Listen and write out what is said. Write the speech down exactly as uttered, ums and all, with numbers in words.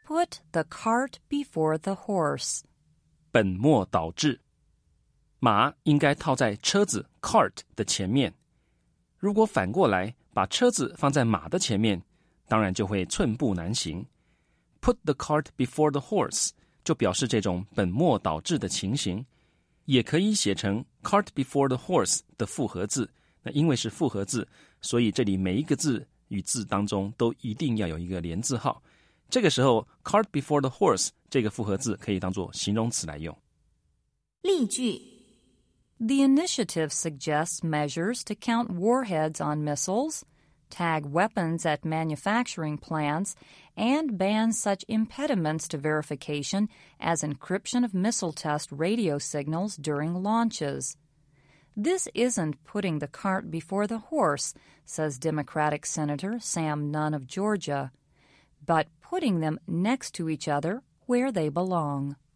Put the cart before the horse. 本末倒置。马应该套在车子 cart 的前面，如果反过来把车子放在马的前面，当然就会寸步难行。Put the cart before the horse 就表示这种本末倒置的情形，也可以写成 cart before the horse 的复合字。那因为是复合字，所以这里每一个字与字当中都一定要有一个连字号。这个时候 cart before the horse 这个复合字可以当作形容词来用。 例句 The initiative suggests measures to count warheads on missiles, tag weapons at manufacturing plants, and ban such impediments to verification as encryption of missile test radio signals during launches. This isn't putting the cart before the horse, says Democratic Senator Sam Nunn of Georgia, but putting them next to each other where they belong.